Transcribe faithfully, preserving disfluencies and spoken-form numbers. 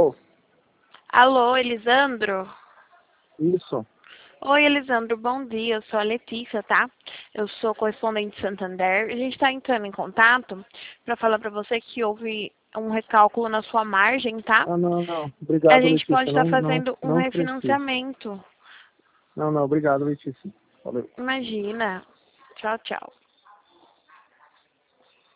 Alô? Alô, Elisandro? Isso. Oi, Elisandro, bom dia. Eu sou a Letícia, tá? Eu sou correspondente de Santander. A gente está entrando em contato para falar para você que houve um recálculo na sua margem, tá? Ah, não, não. A Obrigado, gente pode Letícia. estar Não, não, fazendo um não preciso. refinanciamento. Não, não. Obrigado, Letícia. Valeu. Imagina. Tchau, tchau.